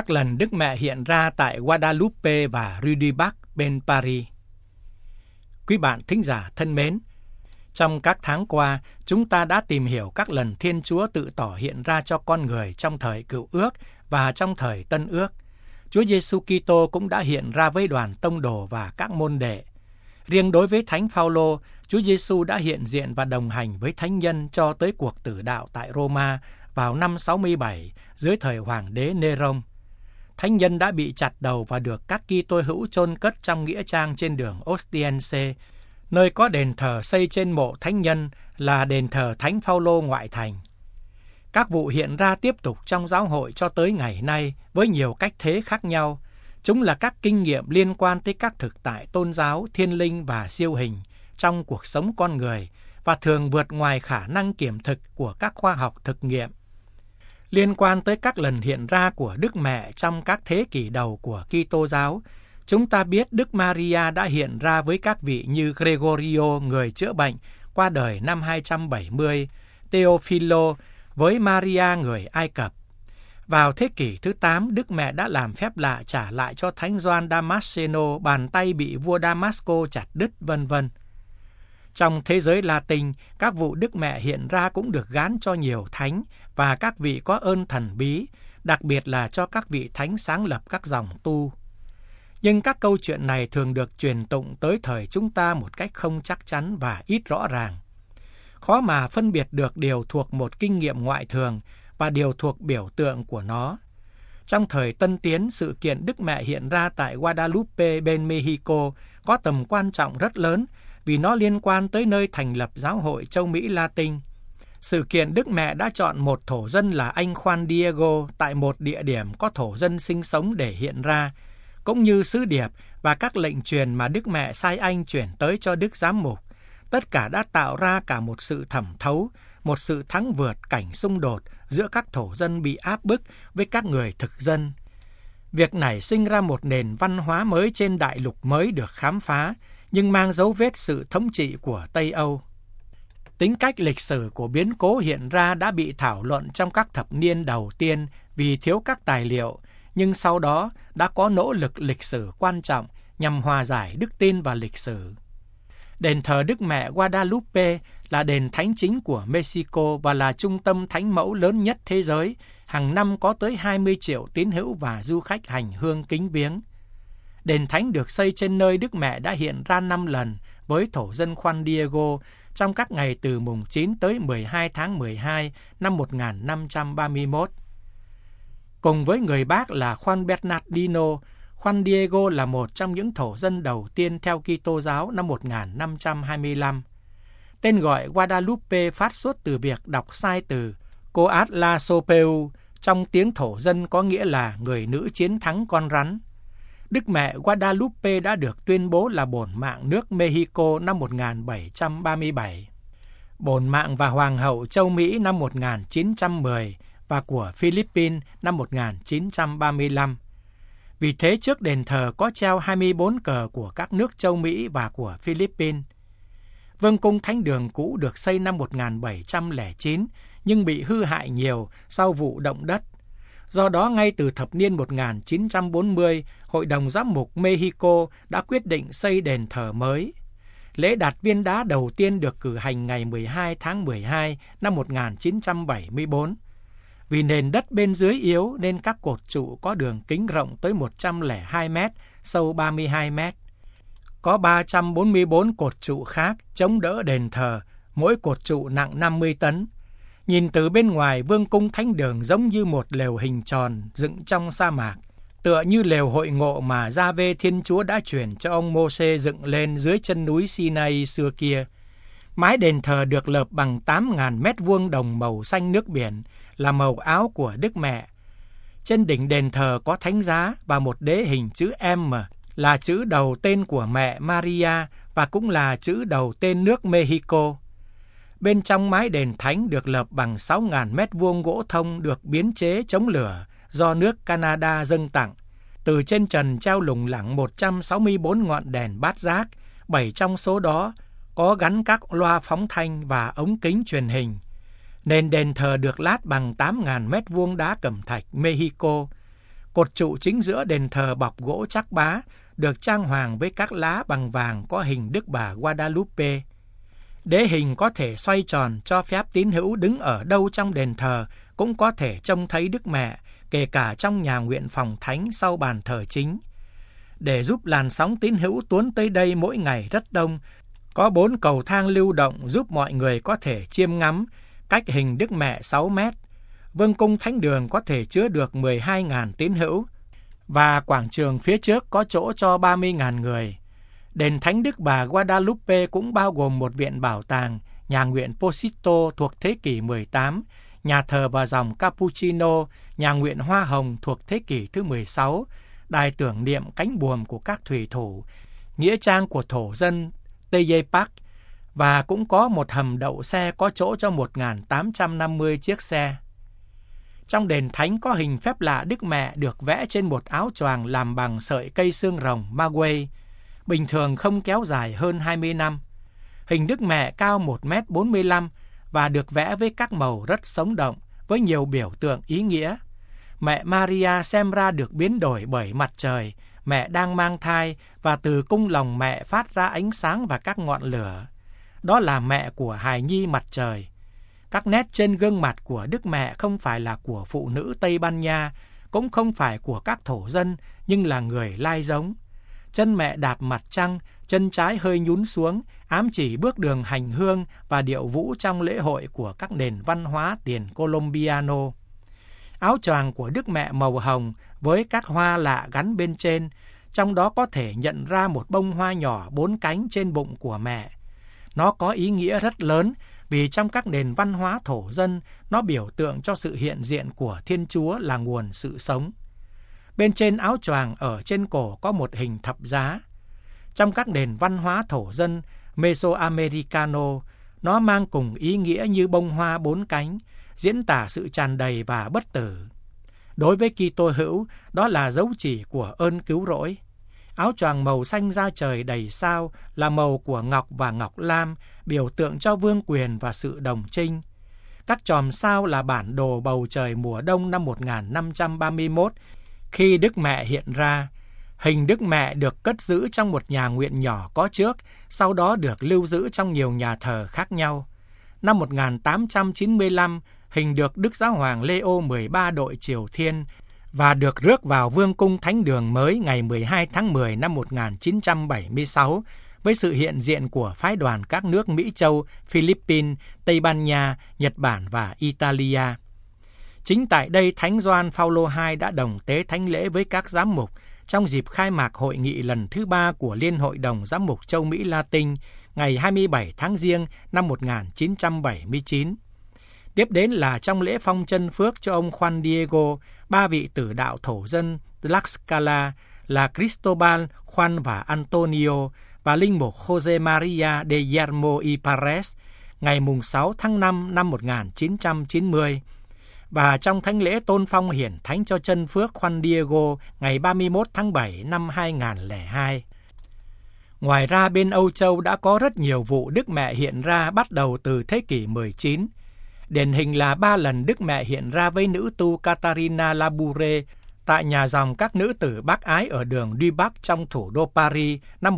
các lần Đức Mẹ hiện ra tại Guadalupe và Rue du Bac bên Paris. Quý bạn thính giả thân mến, trong các tháng qua, chúng ta đã tìm hiểu các lần Thiên Chúa tự tỏ hiện ra cho con người trong thời Cựu Ước và trong thời Tân Ước. Chúa Giêsu Kitô cũng đã hiện ra với đoàn tông đồ và các môn đệ. Riêng đối với Thánh Phaolô, Chúa Giêsu đã hiện diện và đồng hành với thánh nhân cho tới cuộc tử đạo tại Roma vào năm 67 dưới thời Hoàng đế Nêrông. Thánh nhân đã bị chặt đầu và được các Kitô hữu chôn cất trong nghĩa trang trên đường Ostiense, nơi có đền thờ xây trên mộ thánh nhân là đền thờ Thánh Phaolô ngoại thành. Các vụ hiện ra tiếp tục trong giáo hội cho tới ngày nay với nhiều cách thế khác nhau. Chúng là các kinh nghiệm liên quan tới các thực tại tôn giáo, thiên linh và siêu hình trong cuộc sống con người và thường vượt ngoài khả năng kiểm thực của các khoa học thực nghiệm. Liên quan tới các lần hiện ra của Đức Mẹ trong các thế kỷ đầu của Kitô giáo, chúng ta biết Đức Maria đã hiện ra với các vị như Gregorio, người chữa bệnh, qua đời năm 270, Theophilo với Maria, người Ai Cập. Vào thế kỷ thứ 8, Đức Mẹ đã làm phép lạ trả lại cho Thánh Gioan Damasceno bàn tay bị vua Damasco chặt đứt, vân vân. Trong thế giới Latin, các vụ Đức Mẹ hiện ra cũng được gán cho nhiều thánh và các vị có ơn thần bí, đặc biệt là cho các vị thánh sáng lập các dòng tu. Nhưng các câu chuyện này thường được truyền tụng tới thời chúng ta một cách không chắc chắn và ít rõ ràng. Khó mà phân biệt được điều thuộc một kinh nghiệm ngoại thường và điều thuộc biểu tượng của nó. Trong thời Tân Tiến, sự kiện Đức Mẹ hiện ra tại Guadalupe bên Mexico có tầm quan trọng rất lớn vì nó liên quan tới nơi thành lập giáo hội châu Mỹ Latin. Sự kiện Đức Mẹ đã chọn một thổ dân là anh Juan Diego tại một địa điểm có thổ dân sinh sống để hiện ra, cũng như sứ điệp và các lệnh truyền mà Đức Mẹ sai anh chuyển tới cho Đức Giám mục. Tất cả đã tạo ra cả một sự thẩm thấu, một sự thắng vượt cảnh xung đột giữa các thổ dân bị áp bức với các người thực dân. Việc nảy sinh ra một nền văn hóa mới trên đại lục mới được khám phá, nhưng mang dấu vết sự thống trị của Tây Âu. Tính cách lịch sử của biến cố hiện ra đã bị thảo luận trong các thập niên đầu tiên vì thiếu các tài liệu, nhưng sau đó đã có nỗ lực lịch sử quan trọng nhằm hòa giải đức tin và lịch sử. Đền thờ Đức Mẹ Guadalupe là đền thánh chính của Mexico và là trung tâm thánh mẫu lớn nhất thế giới. Hàng năm có tới 20 triệu tín hữu và du khách hành hương kính viếng. Đền thánh được xây trên nơi Đức Mẹ đã hiện ra 5 lần với thổ dân Juan Diego trong các ngày từ mùng 9 tới 12 tháng 12 năm 1531. Cùng với người bác là Juan Bernardino, Juan Diego là một trong những thổ dân đầu tiên theo Kitô giáo năm 1525. Tên gọi Guadalupe phát xuất từ việc đọc sai từ Coatlazopeu, trong tiếng thổ dân có nghĩa là người nữ chiến thắng con rắn. Đức Mẹ Guadalupe đã được tuyên bố là bổn mạng nước Mexico năm 1737, bổn mạng và hoàng hậu châu Mỹ năm 1910 và của Philippines năm 1935. Vì thế trước đền thờ có treo 24 cờ của các nước châu Mỹ và của Philippines. Vương cung Thánh đường cũ được xây năm 1709 nhưng bị hư hại nhiều sau vụ động đất. Do đó ngay từ thập niên 1940, Hội đồng Giám mục Mexico đã quyết định xây đền thờ mới. Lễ đặt viên đá đầu tiên được cử hành ngày 12 tháng 12 năm 1974. Vì nền đất bên dưới yếu nên các cột trụ có đường kính rộng tới 102 mét, sâu 32 mét. Có 344 cột trụ khác chống đỡ đền thờ, mỗi cột trụ nặng 50 tấn. Nhìn từ bên ngoài, vương cung Thánh đường giống như một lều hình tròn dựng trong sa mạc, tựa như lều hội ngộ mà Gia-vê Thiên Chúa đã truyền cho ông Mô-sê dựng lên dưới chân núi Sinai xưa kia. Mái đền thờ được lợp bằng 8.000 mét vuông đồng màu xanh nước biển, là màu áo của Đức Mẹ. Trên đỉnh đền thờ có thánh giá và một đế hình chữ M, là chữ đầu tên của mẹ Maria và cũng là chữ đầu tên nước Mexico. Bên trong mái đền thánh được lợp bằng 6.000 mét vuông gỗ thông được biến chế chống lửa do nước Canada dâng tặng. Từ trên trần treo lủng lẳng 164 ngọn đèn bát giác, 7 trong số đó có gắn các loa phóng thanh và ống kính truyền hình. Nền đền thờ được lát bằng 8.000 mét vuông đá cẩm thạch Mexico. Cột trụ chính giữa đền thờ bọc gỗ chắc bá, được trang hoàng với các lá bằng vàng có hình Đức Bà Guadalupe. Đế hình có thể xoay tròn cho phép tín hữu đứng ở đâu trong đền thờ cũng có thể trông thấy Đức Mẹ, kể cả trong nhà nguyện phòng thánh sau bàn thờ chính. Để giúp làn sóng tín hữu tuôn tới đây mỗi ngày rất đông, có 4 cầu thang lưu động giúp mọi người có thể chiêm ngắm, cách hình Đức Mẹ 6 mét. Vương cung thánh đường có thể chứa được 12.000 tín hữu, và quảng trường phía trước có chỗ cho 30.000 người. Đền Thánh Đức Bà Guadalupe cũng bao gồm một viện bảo tàng, nhà nguyện Posito thuộc thế kỷ 18, nhà thờ và dòng Cappuccino, nhà nguyện Hoa Hồng thuộc thế kỷ thứ 16, đài tưởng niệm cánh buồm của các thủy thủ, nghĩa trang của thổ dân Teyepak, và cũng có một hầm đậu xe có chỗ cho 1.850 chiếc xe. Trong đền thánh có hình phép lạ Đức Mẹ được vẽ trên một áo choàng làm bằng sợi cây xương rồng maguey, bình thường không kéo dài hơn 20 năm. Hình Đức Mẹ cao 1,45 m và được vẽ với các màu rất sống động, với nhiều biểu tượng ý nghĩa. Mẹ Maria xem ra được biến đổi bởi mặt trời, mẹ đang mang thai và từ cung lòng mẹ phát ra ánh sáng và các ngọn lửa. Đó là mẹ của hài nhi mặt trời. Các nét trên gương mặt của Đức Mẹ không phải là của phụ nữ Tây Ban Nha, cũng không phải của các thổ dân, nhưng là người lai giống. Chân mẹ đạp mặt trăng, chân trái hơi nhún xuống, ám chỉ bước đường hành hương và điệu vũ trong lễ hội của các nền văn hóa tiền Colombiano. Áo choàng của Đức Mẹ màu hồng với các hoa lạ gắn bên trên, trong đó có thể nhận ra một bông hoa nhỏ 4 cánh trên bụng của mẹ. Nó có ý nghĩa rất lớn vì trong các nền văn hóa thổ dân, nó biểu tượng cho sự hiện diện của Thiên Chúa là nguồn sự sống. Bên trên áo choàng ở trên cổ có một hình thập giá. Trong các nền văn hóa thổ dân Mesoamericano, nó mang cùng ý nghĩa như bông hoa 4 cánh, diễn tả sự tràn đầy và bất tử. Đối với Kitô hữu, đó là dấu chỉ của ơn cứu rỗi. Áo choàng màu xanh da trời đầy sao là màu của ngọc và ngọc lam, biểu tượng cho vương quyền và sự đồng trinh. Các chòm sao là bản đồ bầu trời mùa đông năm 1531, khi Đức Mẹ hiện ra. Hình Đức Mẹ được cất giữ trong một nhà nguyện nhỏ có trước, sau đó được lưu giữ trong nhiều nhà thờ khác nhau. Năm 1895, hình được Đức Giáo hoàng Leo XIII đội triều thiên và được rước vào Vương cung Thánh đường mới ngày 12 tháng 10 năm 1976 với sự hiện diện của phái đoàn các nước Mỹ Châu, Philippines, Tây Ban Nha, Nhật Bản và Italia. Chính tại đây, Thánh Gioan Phaolô II đã đồng tế thánh lễ với các giám mục trong dịp khai mạc hội nghị lần thứ 3 của Liên hội đồng Giám mục Châu Mỹ Latin ngày 27 tháng Giêng năm 1979. Tiếp đến là trong lễ phong chân phước cho ông Juan Diego, 3 vị tử đạo thổ dân Tlaxcala là Cristobal, Juan và Antonio và linh mục Jose Maria de Yermo y Perez ngày 6 tháng 5 năm 1990. Và trong thánh lễ tôn phong hiển thánh cho chân phước Juan Diego ngày 31 tháng 7 năm 2002. Ngoài ra, bên Âu Châu đã có rất nhiều vụ Đức Mẹ hiện ra bắt đầu từ thế kỷ 19. Điển hình là 3 lần Đức Mẹ hiện ra với nữ tu Catarina Laboure tại nhà dòng các nữ tử bác ái ở đường Duy Bắc trong thủ đô Paris năm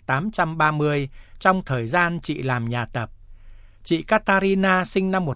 1830, trong thời gian chị làm nhà tập. Chị Catarina sinh năm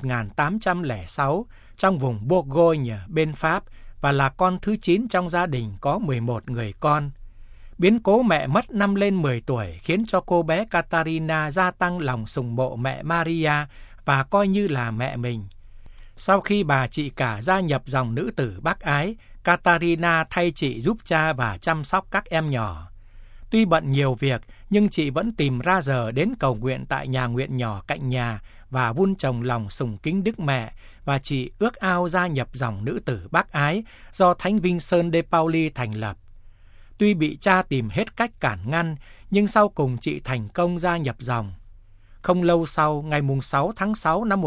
1806 trong vùng Bourgogne bên Pháp và là con thứ 9 trong gia đình có 11 người con. Biến cố mẹ mất năm lên 10 tuổi khiến cho cô bé Catarina gia tăng lòng sùng mộ mẹ Maria và coi như là mẹ mình. Sau khi bà chị cả gia nhập dòng nữ tử bác ái, Catarina thay chị giúp cha và chăm sóc các em nhỏ. Tuy bận nhiều việc, nhưng chị vẫn tìm ra giờ đến cầu nguyện tại nhà nguyện nhỏ cạnh nhà và vun trồng lòng sùng kính Đức Mẹ, và chị ước ao gia nhập dòng nữ tử bác ái do Thánh Vincent de Pauli thành lập. Tuy bị cha tìm hết cách cản ngăn, nhưng sau cùng chị thành công gia nhập dòng. Không lâu sau, ngày 6 tháng 6 năm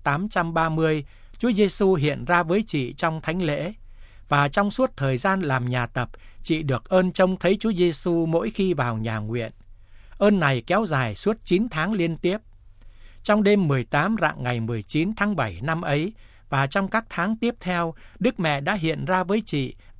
1830, Chúa Giêsu hiện ra với chị trong thánh lễ. Và trong suốt thời gian làm nhà tập, chị được ơn trông thấy Chúa Giêsu mỗi khi vào nhà nguyện. Ơn này kéo dài suốt 9 tháng liên tiếp. Trong đêm 18 rạng ngày 19 tháng 7 năm ấy, và trong các tháng tiếp theo, Đức Mẹ đã hiện ra với chị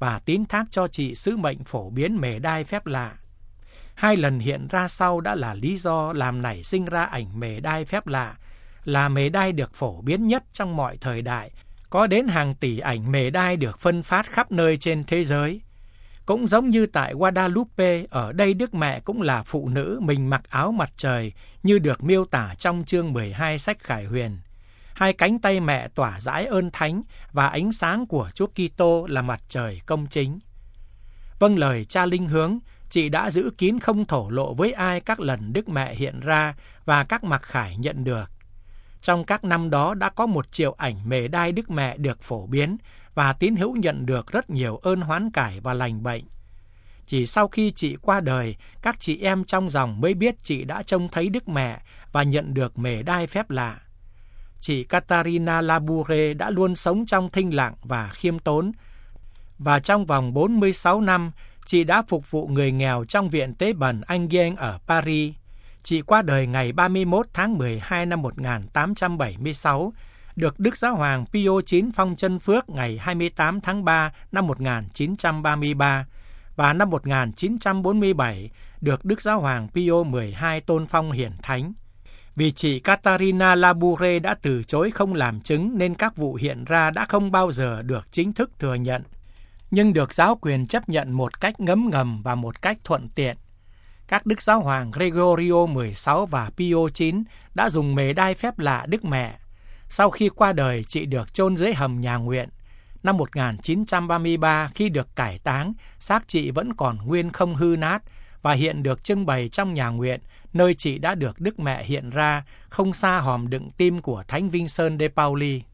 và tín thác cho chị sứ mệnh phổ biến mề đai phép lạ. 2 lần hiện ra sau đã là lý do làm nảy sinh ra ảnh mề đai phép lạ, là mề đai được phổ biến nhất trong mọi thời đại, có đến hàng tỷ ảnh mề đai được phân phát khắp nơi trên thế giới. Cũng giống như tại Guadalupe, ở đây Đức Mẹ cũng là phụ nữ mình mặc áo mặt trời như được miêu tả trong chương 12 sách Khải Huyền. 2 cánh tay mẹ tỏa rãi ơn thánh và ánh sáng của Chúa Kitô là mặt trời công chính. Vâng lời cha linh hướng, chị đã giữ kín không thổ lộ với ai các lần Đức Mẹ hiện ra và các mặc khải nhận được. Trong các năm đó đã có 1 triệu ảnh mề đai Đức Mẹ được phổ biến và tín hữu nhận được rất nhiều ơn hoán cải và lành bệnh. Chỉ sau khi chị qua đời, các chị em trong dòng mới biết chị đã trông thấy Đức Mẹ và nhận được mề đai phép lạ. Chị Catarina Laboure đã luôn sống trong thinh lặng và khiêm tốn, và trong vòng 46 năm, chị đã phục vụ người nghèo trong viện tế bần Enghien ở Paris. Chị qua đời ngày 31 tháng 12 năm 1876, được Đức Giáo hoàng Pio IX phong chân phước ngày 28 tháng 3 năm 1933, và năm 1947 được Đức Giáo hoàng Pio XII tôn phong hiển thánh. Vì chị Catarina Laboure đã từ chối không làm chứng nên các vụ hiện ra đã không bao giờ được chính thức thừa nhận, nhưng được giáo quyền chấp nhận một cách ngấm ngầm và một cách thuận tiện. Các Đức Giáo hoàng Gregorio XVI và Pio IX đã dùng mề đai phép lạ Đức Mẹ. Sau khi qua đời, chị được chôn dưới hầm nhà nguyện. Năm 1933, khi được cải táng, xác chị vẫn còn nguyên không hư nát và hiện được trưng bày trong nhà nguyện, nơi chị đã được Đức Mẹ hiện ra, không xa hòm đựng tim của Thánh Vincent de Pauli.